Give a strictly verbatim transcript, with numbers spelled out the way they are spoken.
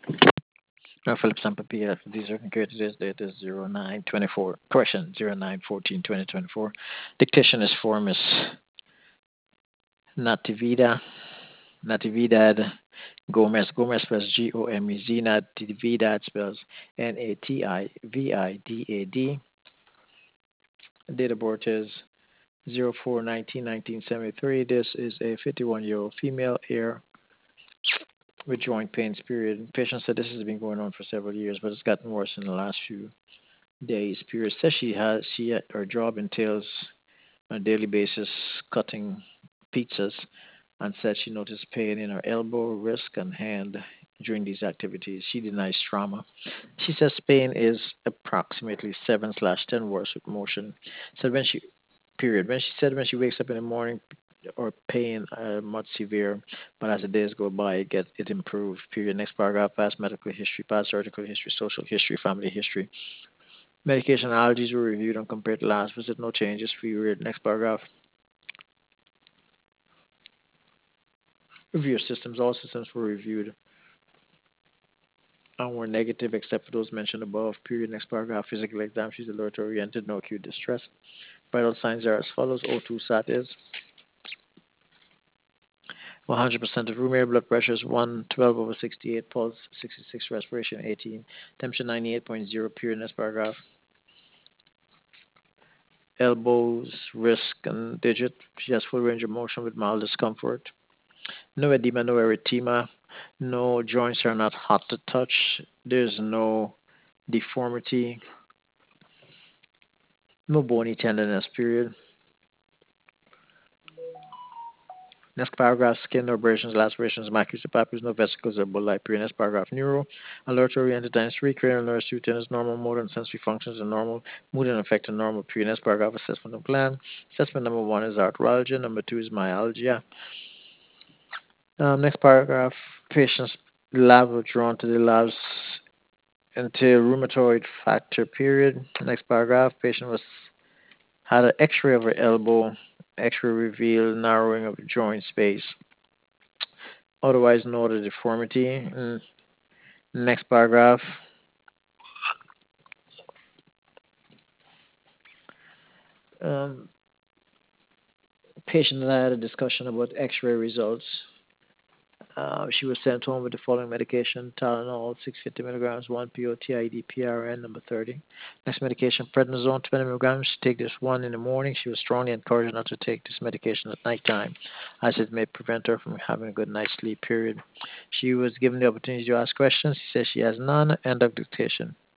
Now, Phillips and Papilla, these are created today's date is zero nine twenty-four. Correction, zero nine fourteen twenty twenty-four. Dictation is for Miss Nativida, Natividad Gomez. Gomez spells G O M E Z. Natividad spells N A T I V I D A D. Date of birth is zero four nineteen nineteen seventy-three. This is a fifty-one year old female heir with joint pains, period. Patient said this has been going on for several years, but it's gotten worse in the last few days, period. Says she has, she, her job entails on a daily basis cutting pizzas and said she noticed pain in her elbow, wrist, and hand during these activities. She denies trauma. She says pain is approximately seven slash ten worse with motion. Said when she period when she said when she wakes up in the morning or pain uh, much severe, but as the days go by, it get it improved. Period. Next paragraph: past medical history, past surgical history, social history, family history. Medication allergies were reviewed and compared to last visit. No changes. Period. Next paragraph: review systems. All systems were reviewed and were negative except for those mentioned above. Period. Next paragraph: physical exam. She's alert oriented. No acute distress. Vital signs are as follows: O two sat is one hundred percent of room air, blood pressure is one twelve over sixty-eight, pulse sixty-six, respiration eighteen, temperature ninety-eight point zero, period. Next paragraph. Elbows, wrist, and digit. She has full range of motion with mild discomfort. No edema, no erythema. No joints are not hot to touch. There's no deformity. No bony tenderness, period. Next paragraph, skin, no abrasions, lacerations, maculae, papules, no vesicles or bullae. Period. Next paragraph, neuro, alert oriented times three, cranial nerves, two tennis, normal motor and sensory functions are normal, mood and affect are normal. Period. Next paragraph, assessment of plan. Assessment number one is arthralgia, number two is myalgia. Um, next paragraph, patient's lab was drawn to the labs anterior rheumatoid factor. Period. Next paragraph, patient was had an X-ray of her elbow. X-ray revealed narrowing of the joint space. Otherwise, no other deformity. Mm. Next paragraph. Um, patient and I had a discussion about X-ray results. Uh, she was sent home with the following medication: Tylenol, six hundred fifty milligrams, one P O T I D P R N, number thirty. Next medication, prednisone, twenty milligrams. She take this one in the morning. She was strongly encouraged not to take this medication at nighttime, as it may prevent her from having a good night's sleep. Period. She was given the opportunity to ask questions. She says she has none. End of dictation.